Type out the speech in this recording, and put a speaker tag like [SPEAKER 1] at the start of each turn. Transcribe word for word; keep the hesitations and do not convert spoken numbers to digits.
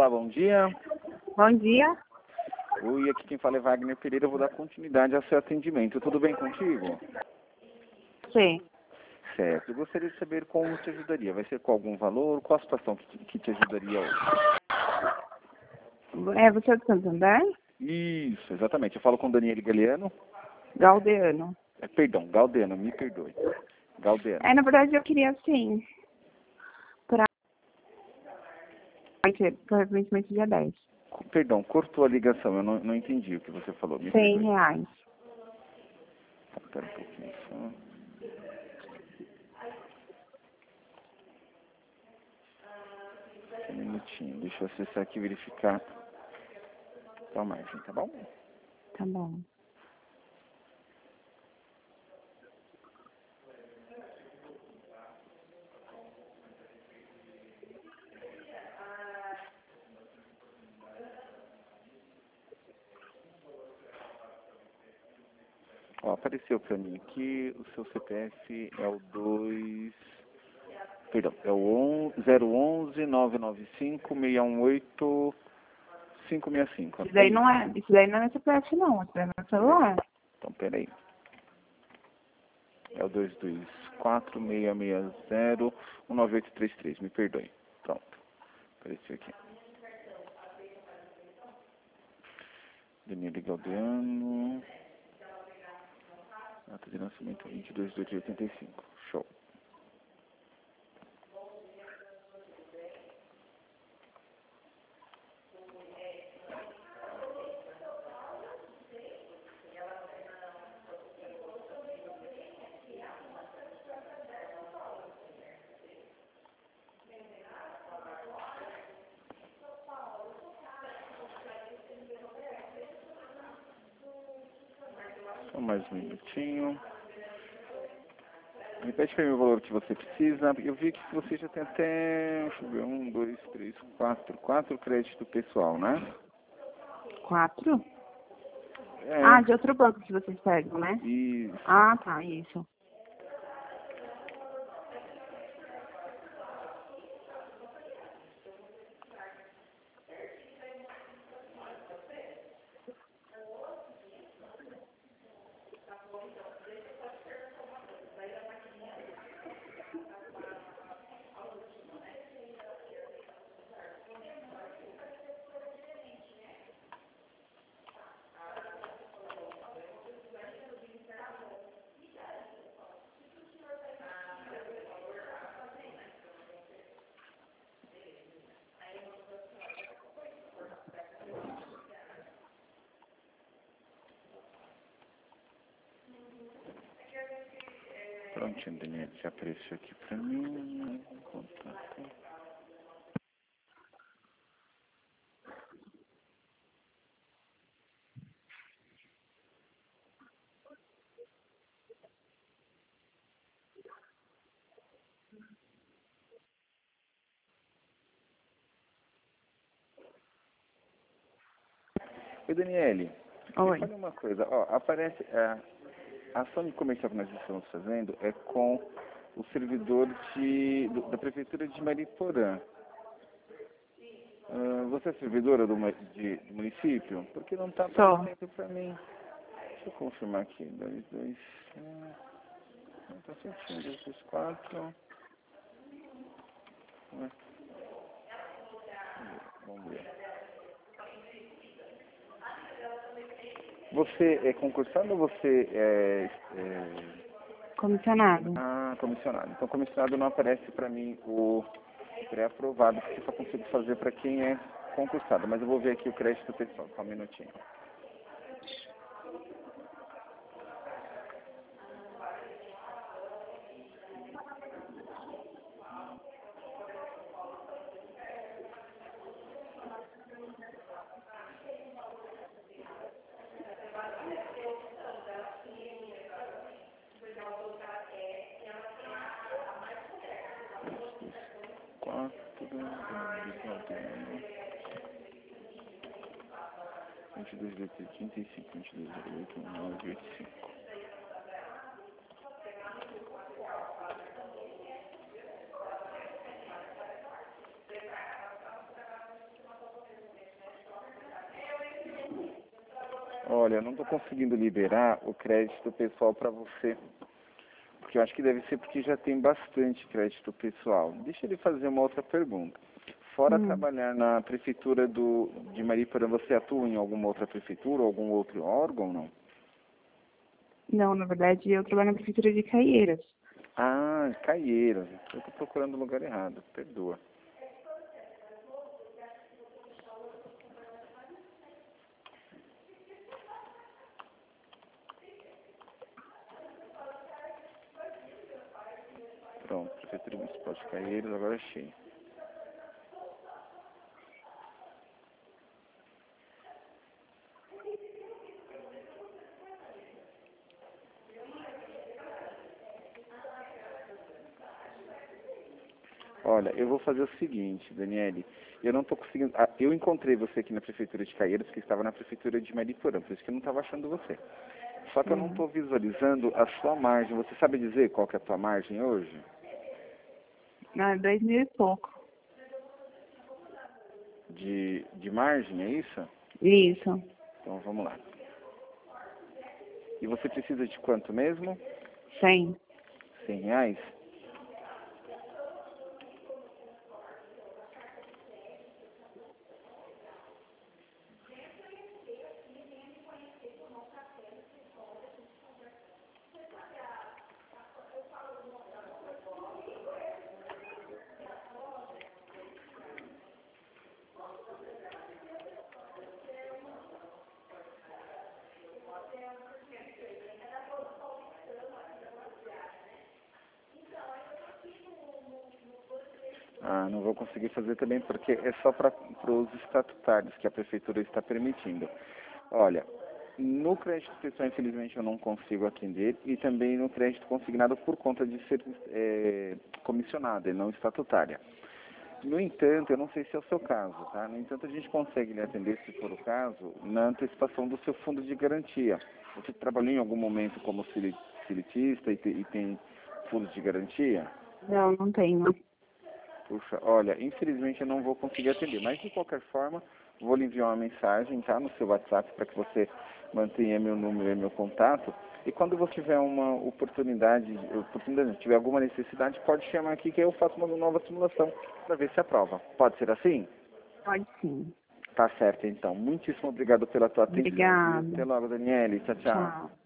[SPEAKER 1] Olá, bom dia.
[SPEAKER 2] Bom dia.
[SPEAKER 1] Oi, aqui quem fala é Wagner Pereira, eu vou dar continuidade ao seu atendimento. Tudo bem contigo?
[SPEAKER 2] Sim.
[SPEAKER 1] Certo, eu gostaria de saber como te ajudaria. Vai ser com algum valor? Qual a situação que te, que te ajudaria hoje?
[SPEAKER 2] É você é do Santander?
[SPEAKER 1] Isso, exatamente. Eu falo com Daniele Galeano.
[SPEAKER 2] Galdeano.
[SPEAKER 1] É, perdão, Galdeano, me perdoe. Galdeano.
[SPEAKER 2] É, na verdade eu queria assim, para para vencimento dia dez.
[SPEAKER 1] Perdão, cortou a ligação, eu não, não entendi o que você falou. Me
[SPEAKER 2] cem
[SPEAKER 1] perdoe.
[SPEAKER 2] reais.
[SPEAKER 1] Espera um pouquinho só. Um minutinho, deixa eu acessar aqui e verificar a margem, tá bom?
[SPEAKER 2] Tá bom.
[SPEAKER 1] Ó, apareceu para mim aqui, o seu C P F é o dois... Perdão, é o zero onze, nove nove cinco, seis um oito, cinco seis cinco.
[SPEAKER 2] Isso daí não é, isso daí não é C P F não, isso daí é meu celular.
[SPEAKER 1] Então, peraí. É o dois dois quatro, seis seis zero, um nove oito três três, me perdoe. Pronto, apareceu aqui. Daniele Galdeano. Data de nascimento vinte e dois de dois de oitenta e cinco. Show. Só mais um minutinho. Repete para mim o valor que você precisa. Eu vi que você já tem até, deixa eu ver, um, dois, três, quatro, quatro crédito pessoal, né?
[SPEAKER 2] Quatro?
[SPEAKER 1] É.
[SPEAKER 2] Ah, de outro banco que vocês pegam, né?
[SPEAKER 1] Isso.
[SPEAKER 2] Ah, tá, isso.
[SPEAKER 1] Prontinho, Daniel, já apareceu aqui pra mim. Contato. Oi, Daniele.
[SPEAKER 2] Oi.
[SPEAKER 1] Me fale uma coisa. Ó, aparece... É, a ação de comercial que nós estamos fazendo é com o servidor de, do, da Prefeitura de Mariporã. Uh, você é servidora do, de, do município? Porque não está aparecendo para mim. Deixa eu confirmar aqui. dois, dois, não está certinho. dois, dois, quatro. Ué. Vamos ver. Você é concursado ou você é, é...
[SPEAKER 2] Comissionado.
[SPEAKER 1] Ah, comissionado. Então, comissionado não aparece para mim o pré-aprovado, porque só consigo fazer para quem é concursado. Mas eu vou ver aqui o crédito pessoal, só um minutinho. Quatro, vinte e dois, trinta e cinco, vinte e dois, zero oito, nove, oito, cinco. Olha, eu não estou conseguindo liberar o crédito pessoal para você. Porque eu acho que deve ser porque já tem bastante crédito pessoal. Deixa ele fazer uma outra pergunta. Fora
[SPEAKER 2] Hum.
[SPEAKER 1] trabalhar na prefeitura do, de Mariporã, você atua em alguma outra prefeitura ou algum outro órgão, não?
[SPEAKER 2] Não, na verdade, eu trabalho na prefeitura de Caieiras.
[SPEAKER 1] Ah, Caieiras. Eu estou procurando o lugar errado. Perdoa. Pronto, Prefeitura Municipal de Caieiras, agora achei. Olha, eu vou fazer o seguinte, Daniele. Eu não estou conseguindo... Ah, eu encontrei você aqui na Prefeitura de Caieiras, porque estava na Prefeitura de Mariporã, por isso que eu não estava achando você. Só que eu não
[SPEAKER 2] Uhum.
[SPEAKER 1] estou visualizando a sua margem. Você sabe dizer qual que é a tua margem hoje?
[SPEAKER 2] Ah, dois mil e pouco.
[SPEAKER 1] De, de margem, é isso?
[SPEAKER 2] Isso.
[SPEAKER 1] Então vamos lá. E você precisa de quanto mesmo?
[SPEAKER 2] Cem.
[SPEAKER 1] Cem reais? Ah, não vou conseguir fazer também porque é só para os estatutários que a prefeitura está permitindo. Olha, no crédito pessoal, infelizmente, eu não consigo atender e também no crédito consignado por conta de ser é, comissionada e não estatutária. No entanto, eu não sei se é o seu caso, tá? No entanto, a gente consegue lhe atender, se for o caso, na antecipação do seu fundo de garantia. Você trabalhou em algum momento como sili- silitista e, te, e tem fundo de garantia?
[SPEAKER 2] Não, não tenho.
[SPEAKER 1] Puxa, olha, infelizmente eu não vou conseguir atender, mas de qualquer forma, vou lhe enviar uma mensagem, tá, no seu WhatsApp para que você mantenha meu número e meu contato. E quando você tiver uma oportunidade, oportunidade, tiver alguma necessidade, pode chamar aqui que eu faço uma nova simulação para ver se aprova. Pode ser assim?
[SPEAKER 2] Pode sim.
[SPEAKER 1] Tá certo, então. Muitíssimo obrigado pela tua atenção. Viu? Até
[SPEAKER 2] Obrigada.
[SPEAKER 1] logo, Daniele. Tchau, tchau.
[SPEAKER 2] Tchau.